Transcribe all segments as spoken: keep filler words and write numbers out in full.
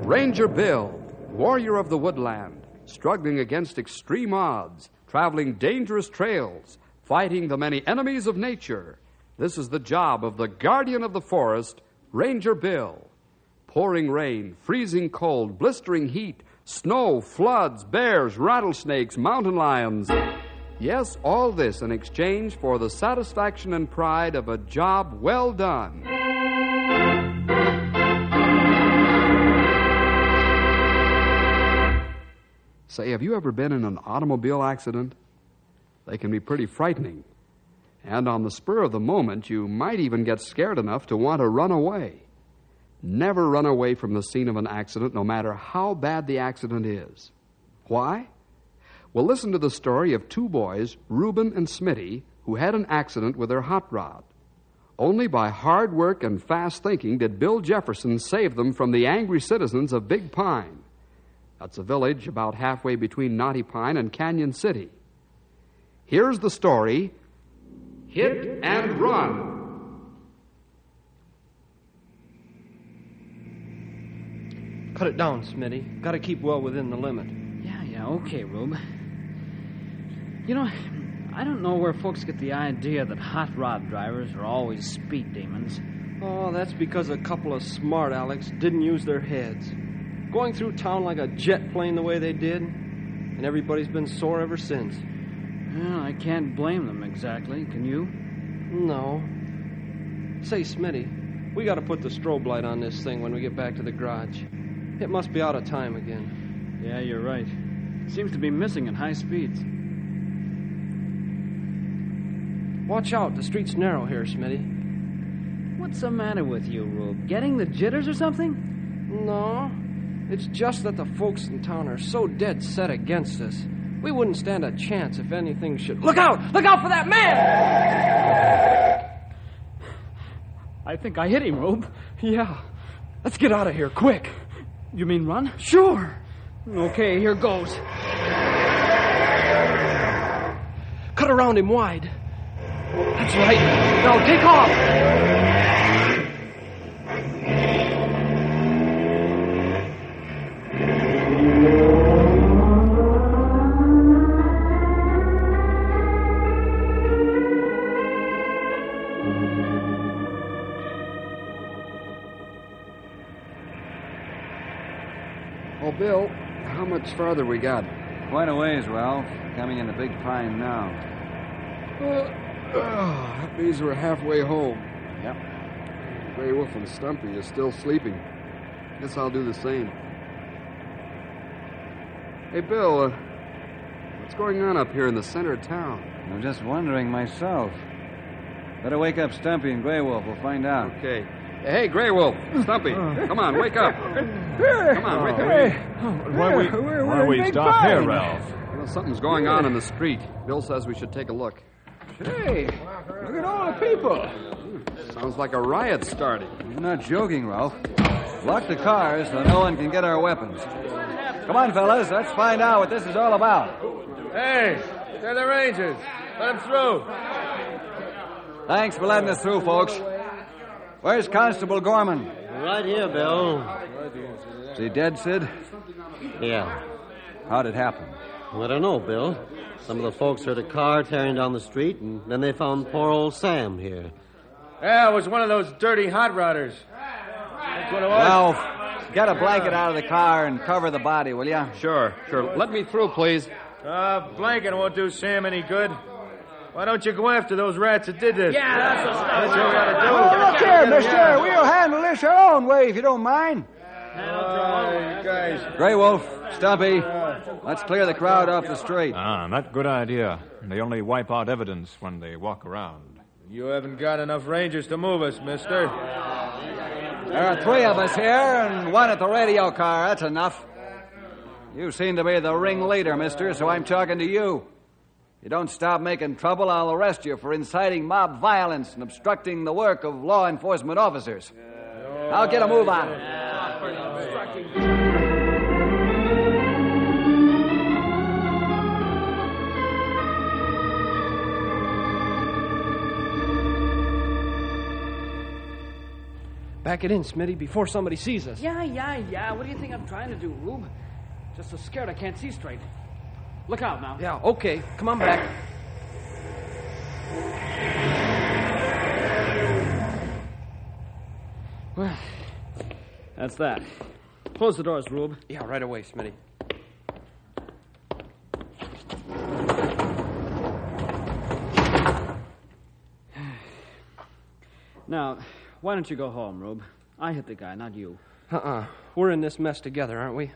Ranger Bill, warrior of the woodland, struggling against extreme odds, traveling dangerous trails, fighting the many enemies of nature. This is the job of the guardian of the forest, Ranger Bill. Pouring rain, freezing cold, blistering heat, snow, floods, bears, rattlesnakes, mountain lions. Yes, all this in exchange for the satisfaction and pride of a job well done. Say, have you ever been in an automobile accident? They can be pretty frightening. And on the spur of the moment, you might even get scared enough to want to run away. Never run away from the scene of an accident, no matter how bad the accident is. Why? Well, listen to the story of two boys, Reuben and Smitty, who had an accident with their hot rod. Only by hard work and fast thinking did Bill Jefferson save them from the angry citizens of Big Pine. That's a village about halfway between Knotty Pine and Canyon City. Here's the story, Hit and Run. Cut it down, Smitty. Got to keep well within the limit. Yeah, yeah, okay, Rube. You know, I don't know where folks get the idea that hot rod drivers are always speed demons. Oh, that's because a couple of smart Alecks didn't use their heads. Going through town like a jet plane the way they did, and everybody's been sore ever since. Well, I can't blame them exactly, can you? No. Say, Smitty, we got to put the strobe light on this thing when we get back to the garage. It must be out of time again. Yeah, you're right. It seems to be missing at high speeds. Watch out, the street's narrow here, Smitty. What's the matter with you, Rube? Getting the jitters or something? No. It's just that the folks in town are so dead set against us. We wouldn't stand a chance if anything should... Look out! Look out for that man! I think I hit him, Rube. Yeah. Let's get out of here, quick. You mean run? Sure. Okay, here goes. Cut around him wide. That's right. Now take off. Oh, Bill, how much farther we got? Quite a ways, Ralph. Coming into Big Pine now. Uh, oh, that means we're halfway home. Yep. Gray Wolf and Stumpy are still sleeping. Guess I'll do the same. Hey, Bill, uh, what's going on up here in the center of town? I'm just wondering myself. Better wake up Stumpy and Gray Wolf. We'll find out. Okay. Hey, Gray Wolf, Stumpy, come on, wake up. Come on, wake up. Why we, why we stop here, Ralph? Well, something's going on in the street. Bill says we should take a look. Hey, look at all the people. Sounds like a riot starting. You're not joking, Ralph. Lock the cars so no one can get our weapons. Come on, fellas, let's find out what this is all about. Hey, they're the Rangers. Let them through. Thanks for letting us through, folks. Where's Constable Gorman? Right here, Bill. Is he dead, Sid? Yeah. How'd it happen? Well, I don't know, Bill. Some of the folks heard a car tearing down the street, and then they found poor old Sam here. Yeah, it was one of those dirty hot rodders. That's what it was. Ralph, get a blanket out of the car and cover the body, will you? Sure, sure. Let me through, please. Uh, blanket won't do Sam any good. Why don't you go after those rats that did this? Yeah, that's what That's what we gotta do. Oh, look here, mister. We'll handle this our own way if you don't mind. Uh, you guys. Gray Wolf, Stumpy, let's clear the crowd off the street. Ah, not good idea. They only wipe out evidence when they walk around. You haven't got enough Rangers to move us, mister. There are three of us here and one at the radio car. That's enough. You seem to be the ringleader, mister, so I'm talking to you. You don't stop making trouble, I'll arrest you for inciting mob violence and obstructing the work of law enforcement officers. I'll get a move on. Pack it in, Smitty, before somebody sees us. Yeah, yeah, yeah. What do you think I'm trying to do, Rube? Just so scared I can't see straight. Look out now. Yeah, okay. Come on back. Well, that's that. Close the doors, Rube. Yeah, right away, Smitty. Now, why don't you go home, Rube? I hit the guy, not you. Uh-uh. We're in this mess together, aren't we?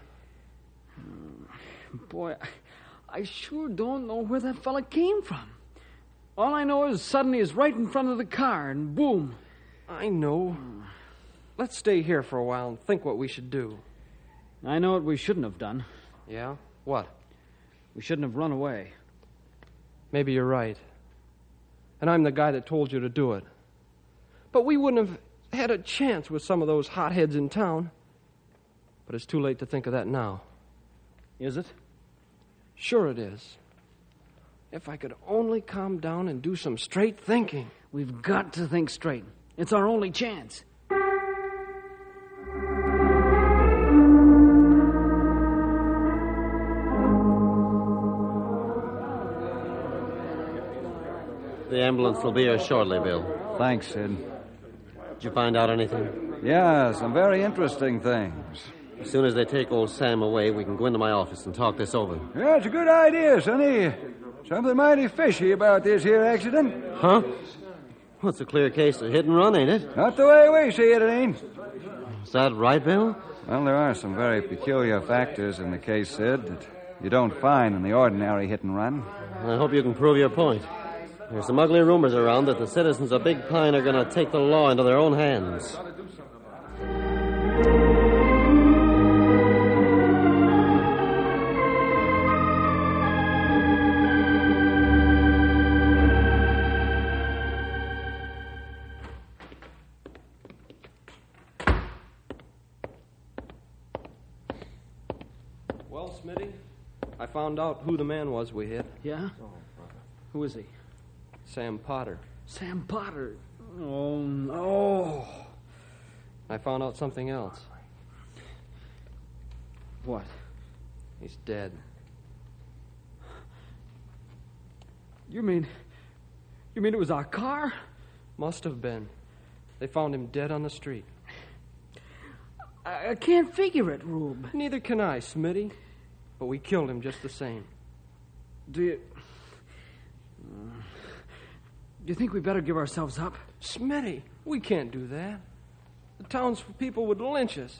Boy, I sure don't know where that fella came from. All I know is suddenly he's right in front of the car, and boom. I know. Let's stay here for a while and think what we should do. I know what we shouldn't have done. Yeah? What? We shouldn't have run away. Maybe you're right. And I'm the guy that told you to do it. But we wouldn't have had a chance with some of those hotheads in town. But it's too late to think of that now. Is it? Sure it is. If I could only calm down and do some straight thinking. We've got to think straight. It's our only chance. The ambulance will be here shortly, Bill. Thanks, Sid. Did you find out anything? Yeah, some very interesting things. As soon as they take old Sam away, we can go into my office and talk this over. Yeah, it's a good idea, Sonny. Something mighty fishy about this here accident. Huh? Well, it's a clear case of hit and run, ain't it? Not the way we see it, it ain't. Is that right, Bill? Well, there are some very peculiar factors in the case, Sid, that you don't find in the ordinary hit and run. I hope you can prove your point. There's some ugly rumors around that the citizens of Big Pine are going to take the law into their own hands. Well, Smitty, I found out who the man was we hit. Yeah? Who is he? Sam Potter. Sam Potter. Oh, no. I found out something else. What? He's dead. You mean... You mean it was our car? Must have been. They found him dead on the street. I, I can't figure it, Rube. Neither can I, Smitty. But we killed him just the same. Do you... Do you think we better give ourselves up? Smitty, we can't do that. The townspeople would lynch us.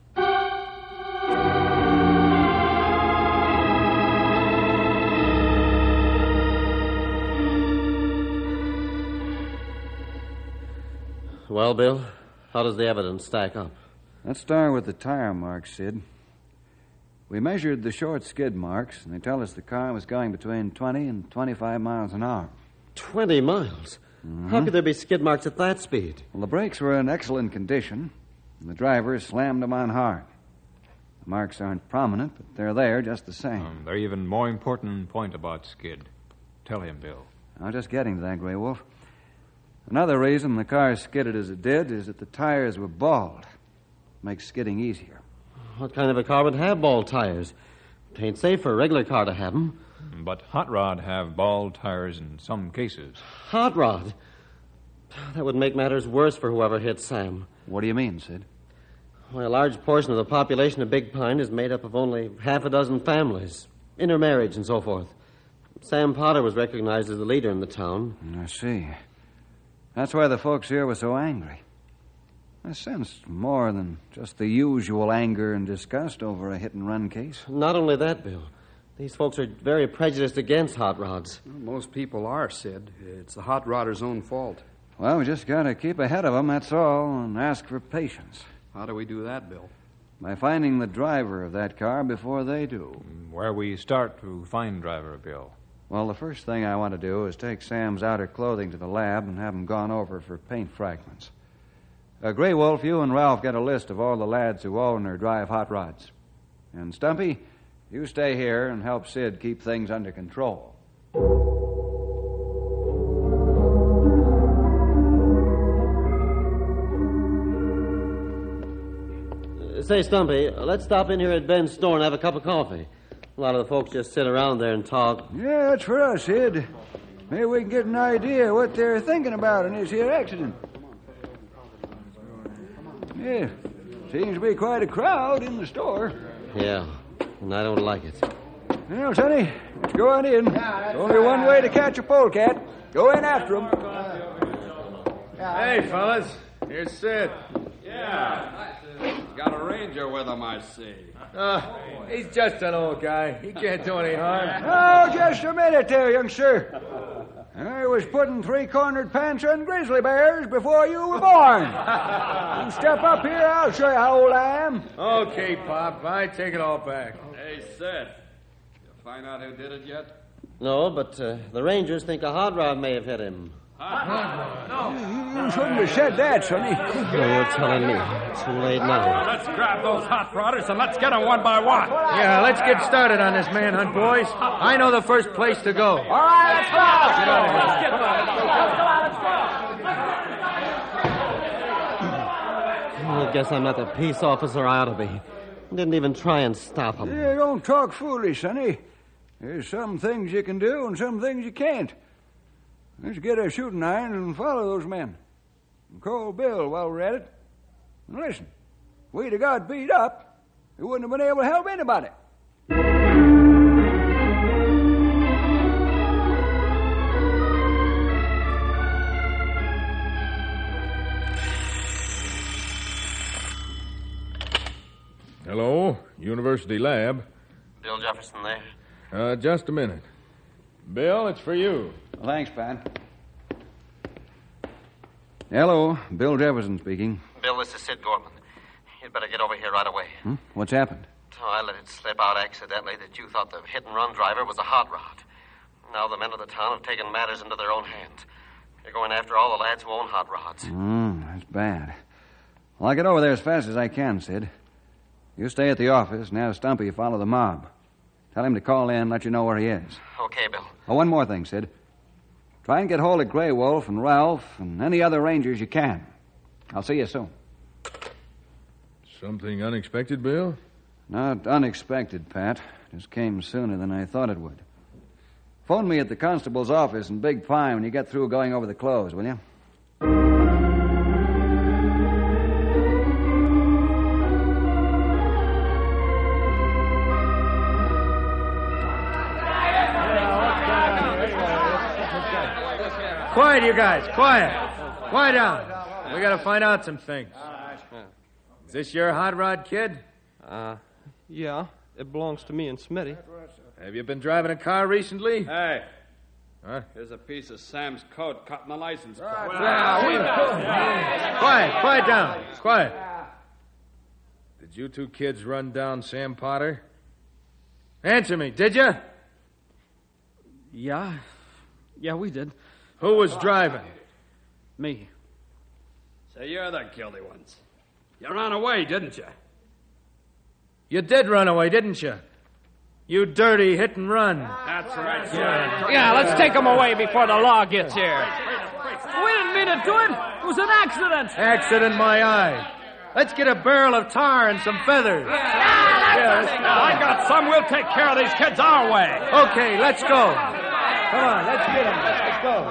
Well, Bill, how does the evidence stack up? Let's start with the tire marks, Sid. We measured the short skid marks, and they tell us the car was going between twenty and twenty-five miles an hour. Twenty miles? Mm-hmm. How could there be skid marks at that speed? Well, the brakes were in excellent condition, and the driver slammed them on hard. The marks aren't prominent, but they're there just the same. Um, they're even more important point about Skid. Tell him, Bill. I was just getting to that, Grey Wolf. Another reason the car skidded as it did is that the tires were bald. Makes skidding easier. What kind of a car would have bald tires? It ain't safe for a regular car to have them. But Hot Rod have bald tires in some cases. Hot Rod? That would make matters worse for whoever hit Sam. What do you mean, Sid? Well, a large portion of the population of Big Pine is made up of only half a dozen families, intermarriage and so forth. Sam Potter was recognized as the leader in the town. I see. That's why the folks here were so angry. I sensed more than just the usual anger and disgust over a hit-and-run case. Not only that, Bill. These folks are very prejudiced against hot rods. Well, most people are, Sid. It's the hot rodder's own fault. Well, we just got to keep ahead of them, that's all, and ask for patience. How do we do that, Bill? By finding the driver of that car before they do. Where we start to find driver, Bill? Well, the first thing I want to do is take Sam's outer clothing to the lab and have them gone over for paint fragments. Uh, Grey Wolf, you and Ralph get a list of all the lads who own or drive hot rods. And Stumpy, you stay here and help Sid keep things under control. Say, Stumpy, let's stop in here at Ben's store and have a cup of coffee. A lot of the folks just sit around there and talk. Yeah, that's for us, Sid. Maybe we can get an idea what they're thinking about in this here accident. Yeah, seems to be quite a crowd in the store. Yeah, and I don't like it. Well, Sonny, let's go on in. There's only one way to catch a polecat. Go in after him. Hey, fellas, here's Sid. Yeah. He's got a ranger with him, I see. Uh, he's just an old guy. He can't do any harm. Oh, just a minute there, young sir. I was putting three-cornered pants on grizzly bears before you were born. You step up here, I'll show you how old I am. Okay, Pop, I take it all back. Hey, Sid. You find out who did it yet? No, but uh, the Rangers think a hot rod may have hit him. You shouldn't have said that, Sonny. Oh, you're telling me. Too late now. Let's grab those hot rodders and let's get them one by one. Yeah, let's get started on this manhunt, boys. I know the first place to go. All right, let's go. Let's get I guess I'm not the peace officer I ought to be. Didn't even try and stop him. Yeah, don't talk foolish, Sonny. There's some things you can do and some things you can't. Let's get our shooting irons and follow those men. And call Bill while we're at it. And listen, if we'd have got beat up, we wouldn't have been able to help anybody. Hello, University Lab. Bill Jefferson there. Uh, just a minute. Bill, it's for you. Thanks, Pat. Hello, Bill Jefferson speaking. Bill, this is Sid Gorman. You'd better get over here right away. Hmm? What's happened? Oh, I let it slip out accidentally that you thought the hit-and-run driver was a hot rod. Now the men of the town have taken matters into their own hands. They're going after all the lads who own hot rods. Hmm, that's bad. Well, I'll get over there as fast as I can, Sid. You stay at the office and have Stumpy follow the mob. Tell him to call in and let you know where he is. Okay, Bill. Oh, one more thing, Sid. Try and get hold of Grey Wolf and Ralph and any other rangers you can. I'll see you soon. Something unexpected, Bill? Not unexpected, Pat. Just came sooner than I thought it would. Phone me at the constable's office in Big Pine when you get through going over the clothes, will you? Quiet, you guys. Quiet. Quiet down. We gotta find out some things. Is this your hot rod, kid? Uh, yeah. It belongs to me and Smitty. Have you been driving a car recently? Hey. Huh? Here's a piece of Sam's coat cut in the license plate. Quiet. Quiet down. Quiet. Did you two kids run down Sam Potter? Answer me, did you? Yeah. Yeah, we did. Who was driving? Me. So you're the guilty ones. You ran away, didn't you? You did run away, didn't you? You dirty hit and run. That's right. Yeah. Yeah, let's take him away before the law gets here. We didn't mean to do it. It was an accident. Accident, my eye. Let's get a barrel of tar and some feathers. I got some. We'll take care of these kids our way. Okay, let's go. Come on, let's get them. Let's go.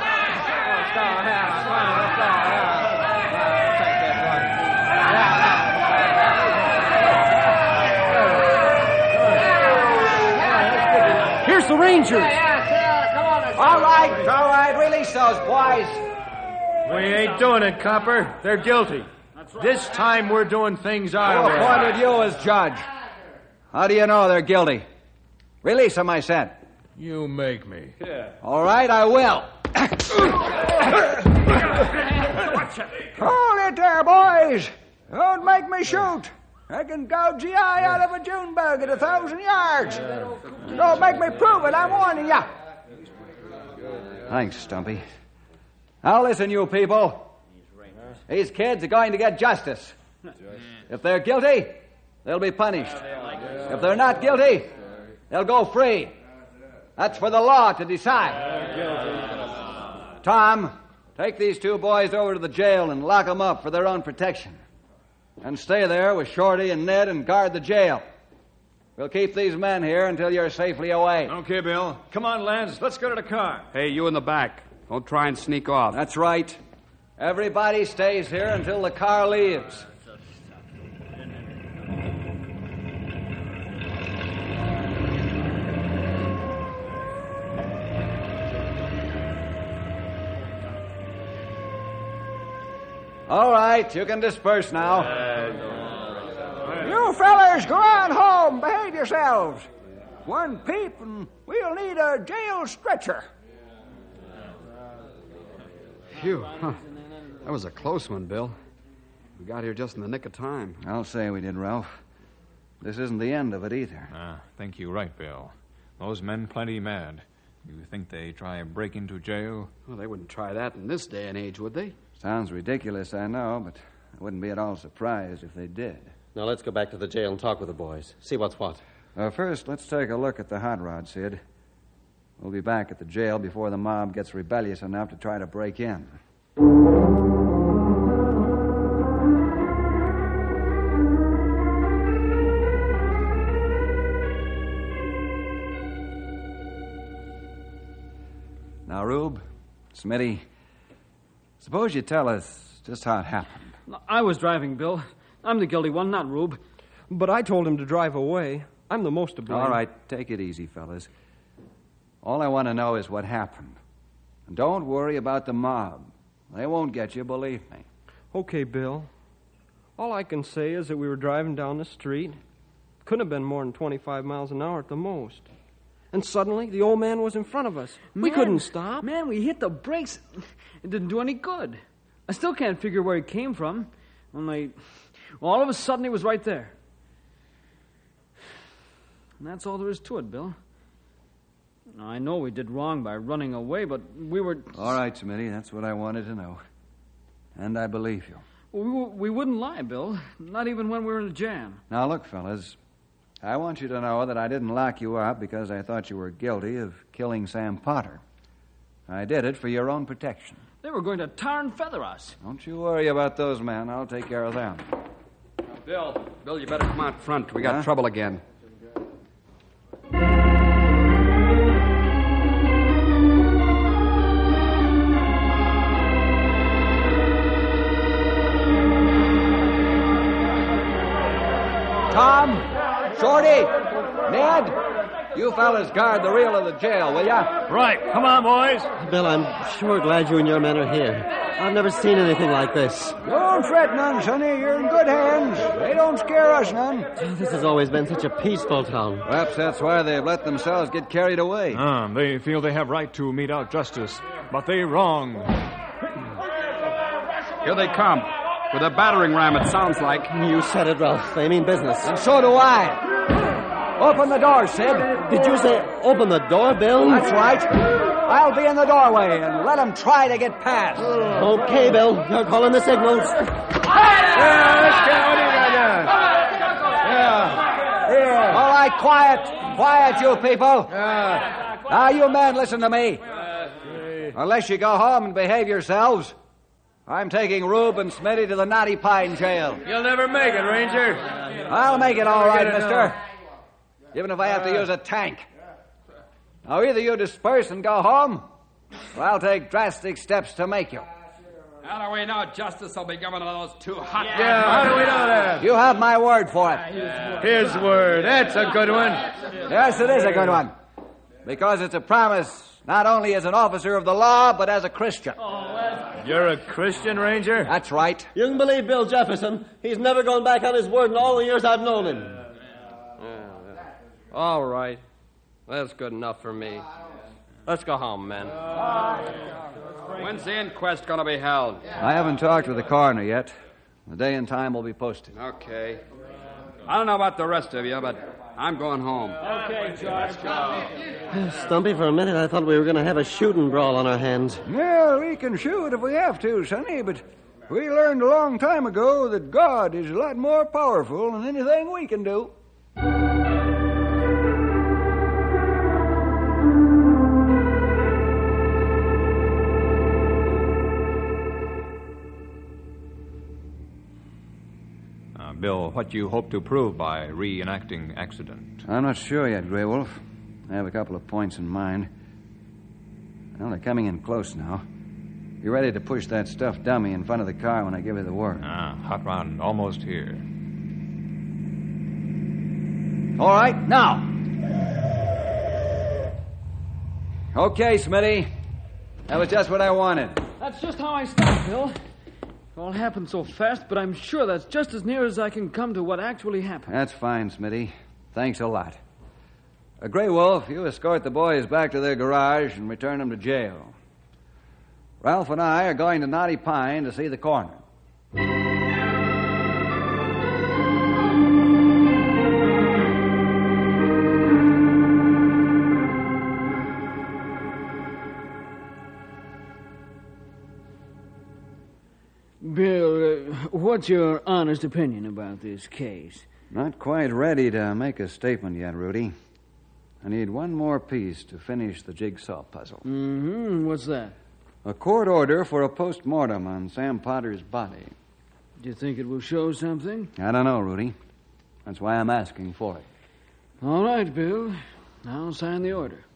Here's the Rangers. All right, all right, release those boys. We ain't doing it, Copper. They're guilty. This time we're doing things our Who way. appointed you as judge? How do you know they're guilty? Release them, I said. You make me. All right, I will. Hold it there, boys. Don't make me shoot. I can gouge the eye out of a June bug at a thousand yards. Don't make me prove it, I'm warning you. Thanks, Stumpy. Now listen, you people. These kids are going to get justice. If they're guilty, they'll be punished. If they're not guilty, they'll go free. That's for the law to decide. Tom, take these two boys over to the jail and lock them up for their own protection. And stay there with Shorty and Ned and guard the jail. We'll keep these men here until you're safely away. Okay, Bill. Come on, Lance. Let's go to the car. Hey, you in the back. Don't try and sneak off. That's right. Everybody stays here until the car leaves. All right, you can disperse now. You fellas, go on home. Behave yourselves. One peep and we'll need a jail stretcher. Phew. Huh. That was a close one, Bill. We got here just in the nick of time. I'll say we did, Ralph. This isn't the end of it either. Ah, think you're right, Bill. Those men plenty mad. You think they try and break into jail? Well, they wouldn't try that in this day and age, would they? Sounds ridiculous, I know, but I wouldn't be at all surprised if they did. Now let's go back to the jail and talk with the boys. See what's what. Uh, first, let's take a look at the hot rod, Sid. We'll be back at the jail before the mob gets rebellious enough to try to break in. Now, Rube, Smitty, suppose you tell us just how it happened. I was driving, Bill. I'm the guilty one, not Rube. But I told him to drive away. I'm the most to blame. All right, take it easy, fellas. All I want to know is what happened. And don't worry about the mob. They won't get you, believe me. Okay, Bill. All I can say is that we were driving down the street. Couldn't have been more than twenty-five miles an hour at the most. And suddenly, the old man was in front of us. We Man, couldn't stop. Man, we hit the brakes. It didn't do any good. I still can't figure where he came from. Only, well, all of a sudden, he was right there. And that's all there is to it, Bill. Now, I know we did wrong by running away, but we were... All right, Smitty, that's what I wanted to know. And I believe you. We, we wouldn't lie, Bill. Not even when we were in a jam. Now, look, fellas. I want you to know that I didn't lock you up because I thought you were guilty of killing Sam Potter. I did it for your own protection. They were going to tar and feather us. Don't you worry about those men. I'll take care of them. Bill, Bill, you better come out front. We got Huh? trouble again. Tom, Shorty, Ned, you fellas guard the reel of the jail, will ya? Right. Come on, boys. Bill, I'm sure glad you and your men are here. I've never seen anything like this. Don't fret none, Sonny. You're in good hands. They don't scare us none. This has always been such a peaceful town. Perhaps that's why they've let themselves get carried away. Ah, they feel they have right to mete out justice, but they wrong. Here they come. With a battering ram, it sounds like. You said it, Ralph. They mean business. And so do I. Open the door, Sid. Did you say open the door, Bill? That's right. I'll be in the doorway and let them try to get past. Okay, Bill. You're calling the signals. Yeah, let's get what you got Yeah. Yeah. All right, quiet. Quiet, you people. Yeah. Now, you men, listen to me. Unless you go home and behave yourselves, I'm taking Rube and Smitty to the Knotty Pine jail. You'll never make it, Ranger. I'll make it all right, Get it mister. Even if I have to use a tank. Now, either you disperse and go home, or I'll take drastic steps to make you. How do we know justice will be given to those two hot... Yeah, how do we know that? You have my word for it. His word. That's a good one. Yes, it is a good one. Because it's a promise not only as an officer of the law, but as a Christian. You're a Christian, Ranger? That's right. You can believe Bill Jefferson. He's never gone back on his word in all the years I've known him. All right. That's good enough for me. Let's go home, men. When's the inquest going to be held? I haven't talked with the coroner yet. The day and time will be posted. Okay. I don't know about the rest of you, but I'm going home. Stumpy, for a minute I thought we were going to have a shooting brawl on our hands. Well, we can shoot if we have to, Sonny, but we learned a long time ago that God is a lot more powerful than anything we can do. Bill, what you hope to prove by reenacting accident. I'm not sure yet, Grey Wolf. I have a couple of points in mind. Well, they're coming in close now. Be ready to push that stuffed dummy in front of the car when I give you the word. Ah, hot rod almost here. All right, now. Okay, Smitty. That was just what I wanted. That's just how I stopped, Bill. It all happened so fast, but I'm sure that's just as near as I can come to what actually happened. That's fine, Smitty. Thanks a lot. Uh, Grey Wolf, you escort the boys back to their garage and return them to jail. Ralph and I are going to Knotty Pine to see the coroner. Bill, uh, what's your honest opinion about this case? Not quite ready to make a statement yet, Rudy. I need one more piece to finish the jigsaw puzzle. Mm-hmm. What's that? A court order for a post-mortem on Sam Potter's body. Do you think it will show something? I don't know, Rudy. That's why I'm asking for it. All right, Bill. I'll sign the order.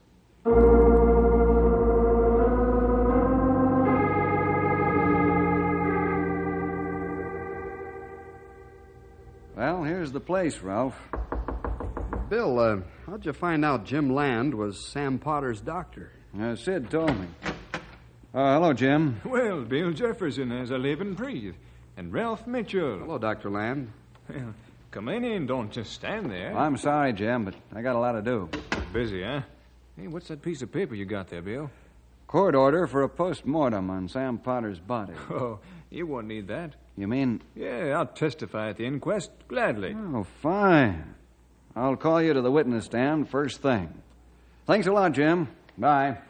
Well, here's the place, Ralph. Bill, uh, how'd you find out Jim Land was Sam Potter's doctor? Uh, Sid told me. Uh, hello, Jim. Well, Bill Jefferson has a living breathe. And Ralph Mitchell. Hello, Doctor Land. Well, come in and don't just stand there. I'm sorry, Jim, but I got a lot to do. Busy, huh? Hey, what's that piece of paper you got there, Bill? Court order for a post-mortem on Sam Potter's body. Oh, you won't need that. You mean? Yeah, I'll testify at the inquest, gladly. Oh, fine. I'll call you to the witness stand first thing. Thanks a lot, Jim. Bye.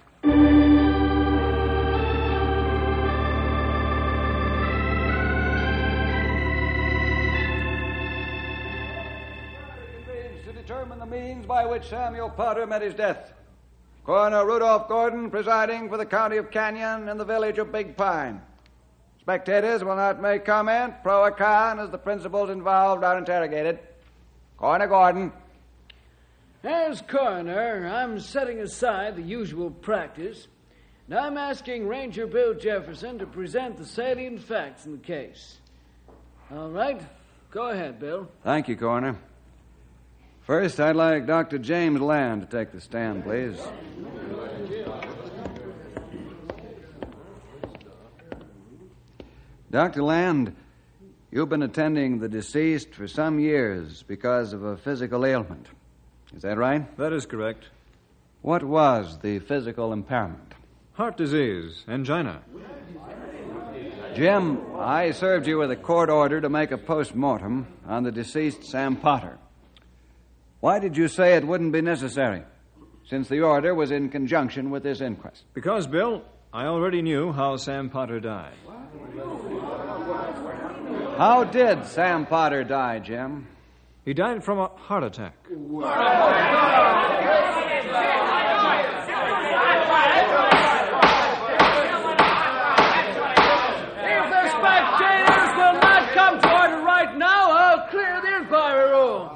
To determine the means by which Samuel Potter met his death. Coroner Rudolph Gordon presiding for the county of Canyon and the village of Big Pine. Spectators will not make comment, pro or con, as the principals involved are interrogated. Coroner Gordon. As coroner, I'm setting aside the usual practice, and I'm asking Ranger Bill Jefferson to present the salient facts in the case. All right? Go ahead, Bill. Thank you, Coroner. First, I'd like Doctor James Land to take the stand, please. Doctor Land, you've been attending the deceased for some years because of a physical ailment. Is that right? That is correct. What was the physical impairment? Heart disease, angina. Jim, I served you with a court order to make a post-mortem on the deceased Sam Potter. Why did you say it wouldn't be necessary, since the order was in conjunction with this inquest? Because, Bill, I already knew how Sam Potter died. How did Sam Potter die, Jim? He died from a heart attack. If the spectators will not come to order right now, I'll clear the inquiry room.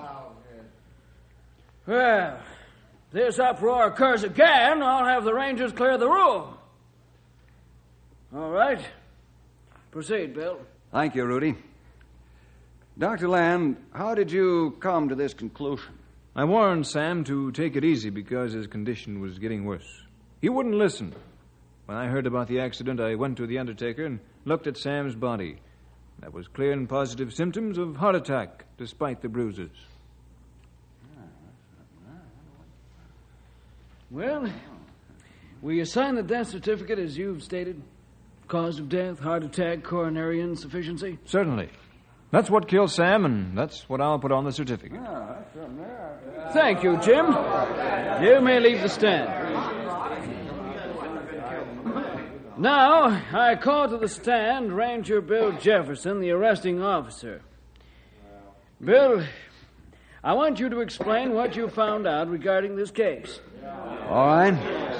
Well, if this uproar occurs again, I'll have the Rangers clear the room. All right. Proceed, Bill. Thank you, Rudy. Doctor Land, how did you come to this conclusion? I warned Sam to take it easy because his condition was getting worse. He wouldn't listen. When I heard about the accident, I went to the undertaker and looked at Sam's body. That was clear and positive symptoms of heart attack, despite the bruises. Well, will you sign the death certificate as you've stated? Cause of death, heart attack, coronary insufficiency? Certainly. That's what killed Sam, and that's what I'll put on the certificate. Thank you, Jim. You may leave the stand. Now, I call to the stand Ranger Bill Jefferson, the arresting officer. Bill, I want you to explain what you found out regarding this case. All right.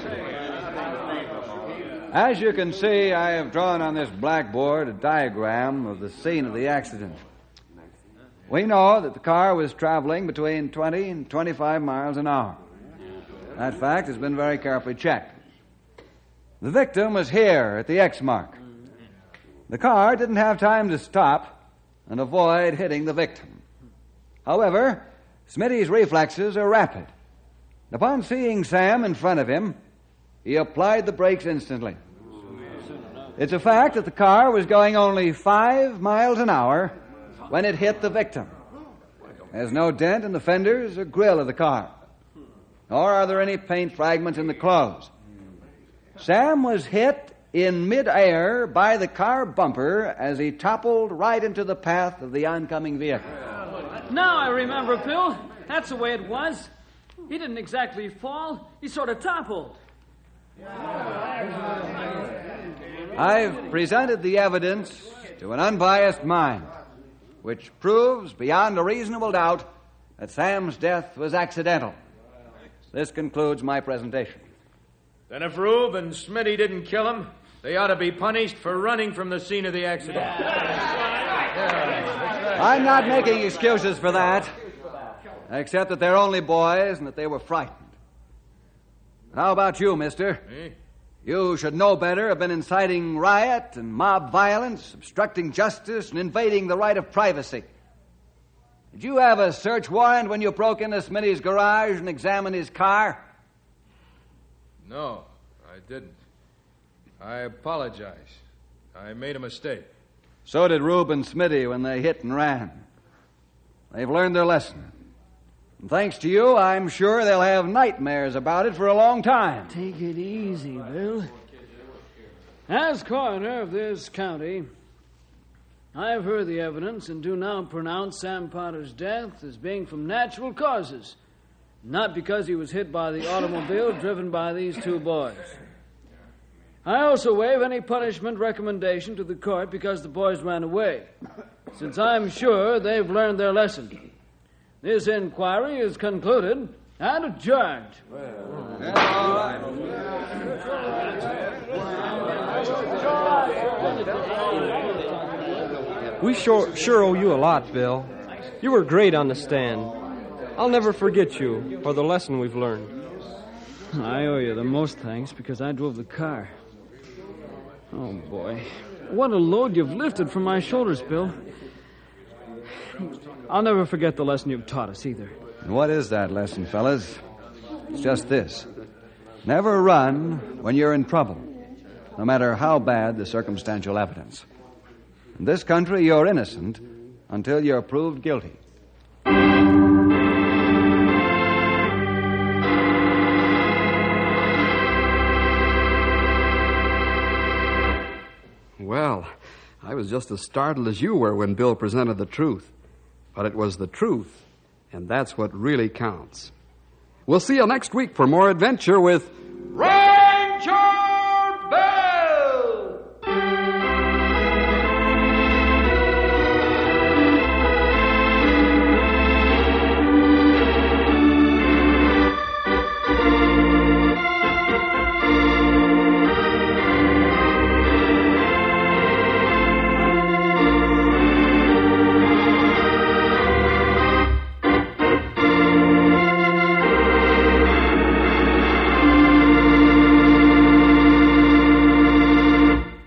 As you can see, I have drawn on this blackboard a diagram of the scene of the accident. We know that the car was traveling between twenty and twenty-five miles an hour. That fact has been very carefully checked. The victim was here at the X mark. The car didn't have time to stop and avoid hitting the victim. However, Smitty's reflexes are rapid. Upon seeing Sam in front of him, he applied the brakes instantly. It's a fact that the car was going only five miles an hour when it hit the victim. There's no dent in the fenders or grill of the car, nor are there any paint fragments in the clothes. Sam was hit in midair by the car bumper as he toppled right into the path of the oncoming vehicle. Now I remember, Bill. That's the way it was. He didn't exactly fall. He sort of toppled. I've presented the evidence to an unbiased mind, which proves beyond a reasonable doubt that Sam's death was accidental. This concludes my presentation. Then if Rube and Smitty didn't kill him, they ought to be punished for running from the scene of the accident. I'm not making excuses for that, except that they're only boys and that they were frightened. How about you, mister? Me? You should know better, have been inciting riot and mob violence, obstructing justice, and invading the right of privacy. Did you have a search warrant when you broke into Smitty's garage and examined his car? No, I didn't. I apologize. I made a mistake. So did Rube and Smitty when they hit and ran. They've learned their lesson. And thanks to you, I'm sure they'll have nightmares about it for a long time. Take it easy, Bill. As coroner of this county, I have heard the evidence and do now pronounce Sam Potter's death as being from natural causes, not because he was hit by the automobile driven by these two boys. I also waive any punishment recommendation to the court because the boys ran away, since I'm sure they've learned their lesson. This inquiry is concluded and adjourned. We sure, sure owe you a lot, Bill. You were great on the stand. I'll never forget you or the lesson we've learned. I owe you the most thanks because I drove the car. Oh, boy. What a load you've lifted from my shoulders, Bill. I'll never forget the lesson you've taught us, either. What is that lesson, fellas? It's just this. Never run when you're in trouble, no matter how bad the circumstantial evidence. In this country, you're innocent until you're proved guilty. Well, I was just as startled as you were when Bill presented the truth. But it was the truth, and that's what really counts. We'll see you next week for more adventure with Ray!